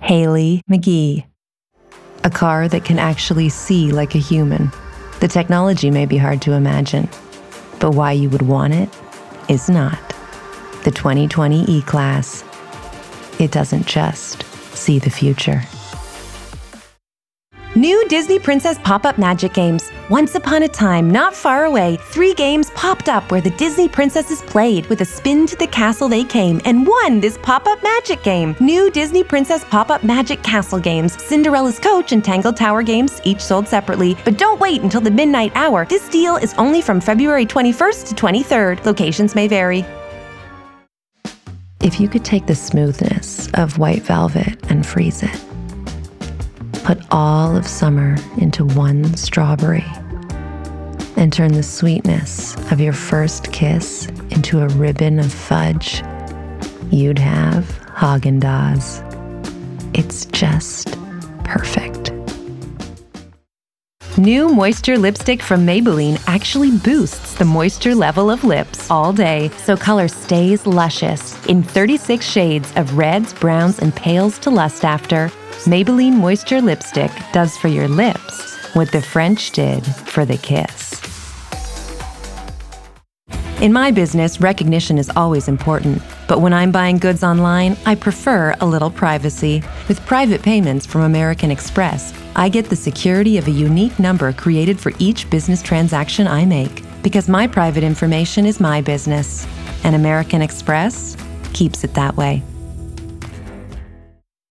Haley McGee. A car that can actually see like a human. The technology may be hard to imagine, but why you would want it is not. The 2020 E-Class. It doesn't just see the future. New Disney Princess Pop-Up Magic Games. Once upon a time, not far away, 3 games popped up where the Disney princesses played. With a spin to the castle they came and won this pop-up magic game. New Disney Princess Pop-Up Magic Castle games, Cinderella's Coach and Tangled Tower games, each sold separately. But don't wait until the midnight hour. This deal is only from February 21st to 23rd. Locations may vary. If you could take the smoothness of white velvet and freeze it, put all of summer into one strawberry, and turn the sweetness of your first kiss into a ribbon of fudge, you'd have Haagen-Dazs. It's just perfect. New Moisture Lipstick from Maybelline actually boosts the moisture level of lips all day, so color stays luscious in 36 shades of reds, browns, and pales to lust after. Maybelline Moisture Lipstick does for your lips what the French did for the kiss. In my business, recognition is always important, but when I'm buying goods online, I prefer a little privacy. With private payments from American Express, I get the security of a unique number created for each business transaction I make, because my private information is my business, and American Express keeps it that way.